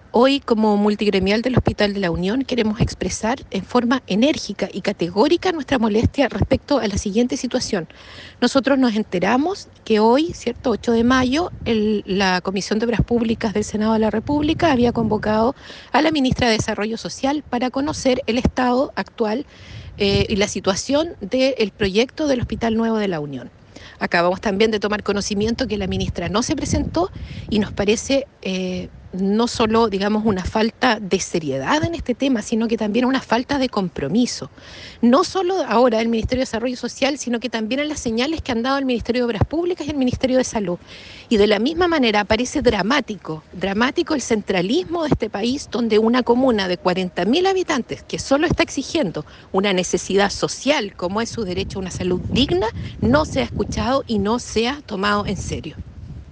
Hoy, como multigremial del Hospital de la Unión, queremos expresar en forma enérgica y categórica nuestra molestia respecto a la siguiente situación. Nosotros nos enteramos que hoy, cierto, 8 de mayo, la Comisión de Obras Públicas del Senado de la República había convocado a la ministra de Desarrollo Social para conocer el estado actual y la situación del proyecto del Hospital Nuevo de la Unión. Acabamos también de tomar conocimiento que la ministra no se presentó y nos parece no solo, digamos, una falta de seriedad en este tema, sino que también una falta de compromiso. No solo ahora el Ministerio de Desarrollo Social, sino que también en las señales que han dado el Ministerio de Obras Públicas y el Ministerio de Salud. Y de la misma manera parece dramático el centralismo de este país, donde una comuna de 40.000 habitantes que solo está exigiendo una necesidad social como es su derecho a una salud digna, no se ha escuchado y no se ha tomado en serio.